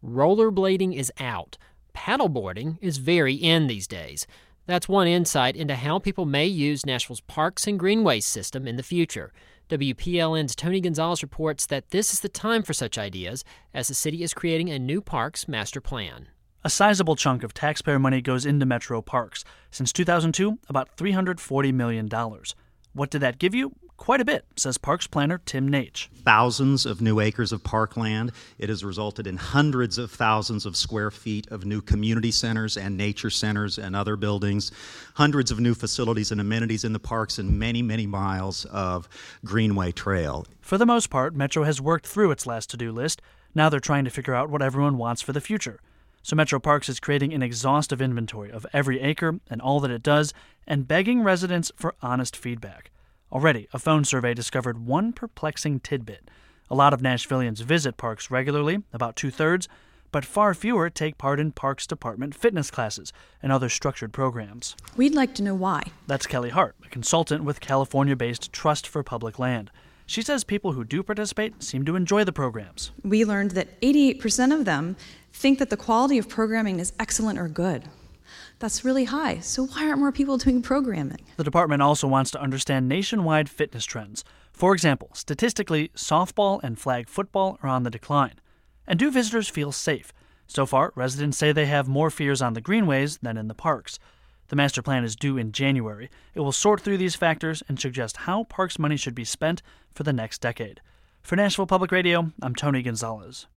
Rollerblading is out. Paddleboarding is very in these days. That's one insight into how people may use Nashville's parks and greenways system in the future. WPLN's Tony Gonzalez reports that this is the time for such ideas as the city is creating a new parks master plan. A sizable chunk of taxpayer money goes into Metro Parks. Since 2002, about $340 million. What did that give you? Quite a bit, says Parks planner Tim Naich. Thousands of new acres of parkland. It has resulted in hundreds of thousands of square feet of new community centers and nature centers and other buildings, hundreds of new facilities and amenities in the parks, and many, many miles of greenway trail. For the most part, Metro has worked through its last to-do list. Now they're trying to figure out what everyone wants for the future. So Metro Parks is creating an exhaustive inventory of every acre and all that it does, and begging residents for honest feedback. Already, a phone survey discovered one perplexing tidbit. A lot of Nashvillians visit parks regularly, about 2/3, but far fewer take part in Parks Department fitness classes and other structured programs. We'd like to know why. That's Kelly Hart, a consultant with California-based Trust for Public Land. She says people who do participate seem to enjoy the programs. We learned that 88% of them think that the quality of programming is excellent or good. That's really high, so why aren't more people doing programming? The department also wants to understand nationwide fitness trends. For example, statistically, softball and flag football are on the decline. And do visitors feel safe? So far, residents say they have more fears on the greenways than in the parks. The master plan is due in January. It will sort through these factors and suggest how parks money should be spent for the next decade. For Nashville Public Radio, I'm Tony Gonzalez.